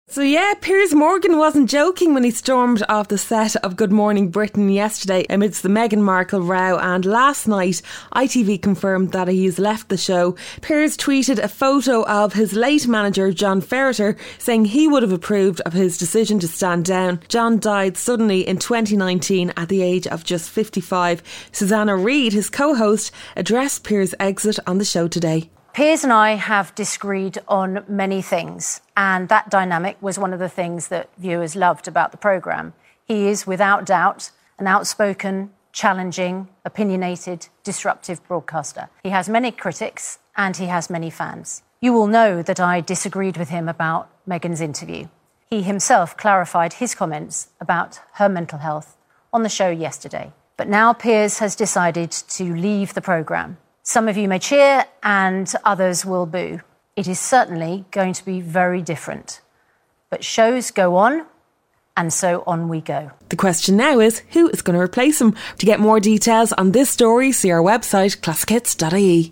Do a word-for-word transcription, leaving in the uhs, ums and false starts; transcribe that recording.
So yeah, Piers Morgan wasn't joking when he stormed off the set of Good Morning Britain yesterday amidst the Meghan Markle row, and last night I T V confirmed that he's left the show. Piers tweeted a photo of his late manager John Ferreter saying he would have approved of his decision to stand down. John died suddenly in twenty nineteen at the age of just fifty-five. Susanna Reid, his co-host, addressed Piers' exit on the show today. Piers and I have disagreed on many things, and that dynamic was one of the things that viewers loved about the programme. He is, without doubt, an outspoken, challenging, opinionated, disruptive broadcaster. He has many critics and he has many fans. You will know that I disagreed with him about Meghan's interview. He himself clarified his comments about her mental health on the show yesterday. But now Piers has decided to leave the programme. Some of you may cheer and others will boo. It is certainly going to be very different. But shows go on, and so on we go. The question now is, who is going to replace him? To get more details on this story, see our website, classic hits dot I E.